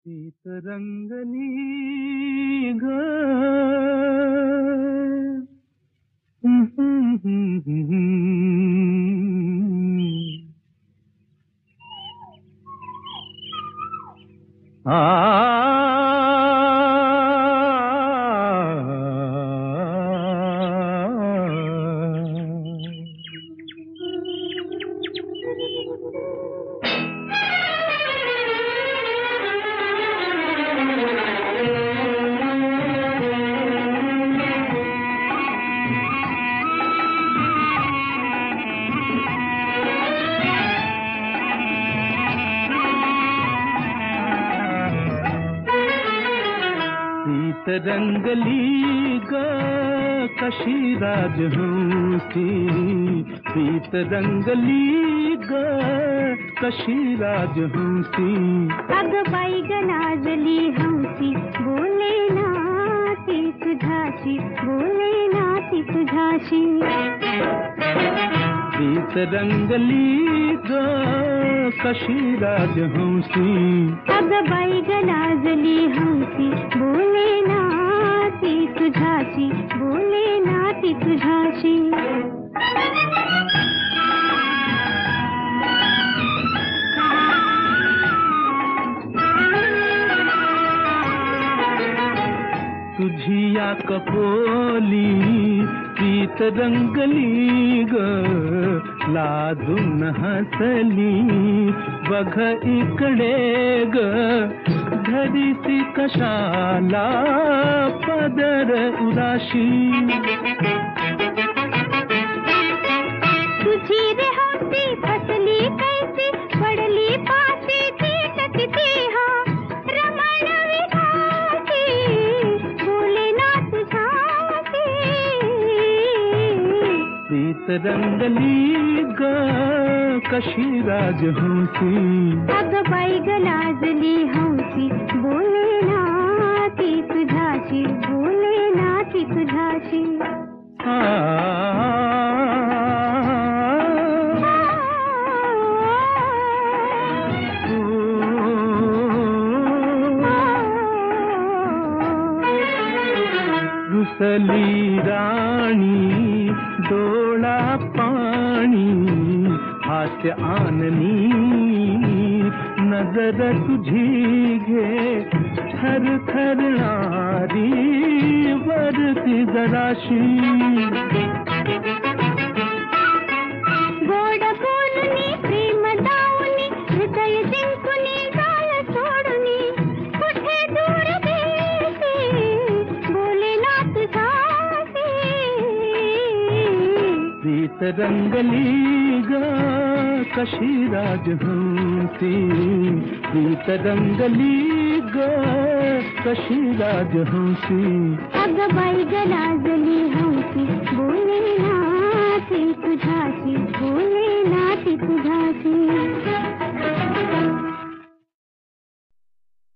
शीतरंगली ग रंगली ग कशी राजहंसी पीत रंगली ग कशी राजहंसी अग बाई ग नाजली हंसी बोले ना ती तुझाशी बोले ना ती तुझाशी पीत रंगली ग कशी राजहंसी अग बाई ग नाजली हंसी बोले ना ती तुझाशी बोले ना ती तुझाशी तुझिया कपोली पीत रंगली ग लाजून हसली बघ इकडे ग धरीसी कशाला पदर उदाशी तुझी रे होती फसली कैसी पडली पाशी तीट किती हा रमण विधासी बोले ना तुझाशी पीत रंगली ग कशी राजहंसी अग बाई ग लाजली हंसी बोले ना ती तुझाशी बोले ना ती तुझाशी रुसली राणी डोळा पाणी हास्य आननी नजर तुझी घे थर थरणारी वरती जराशी गोड बोलणी प्रेम दावणी हृदय जिंकुनी जाळ सोडुनी कुठे दूर देशी बोले ना तुझाशी पीत रंगली ग कशी राजहंसी पीत रंगली ग कशी राजहंसी अग बाई ग लाजली हंसी बोले ना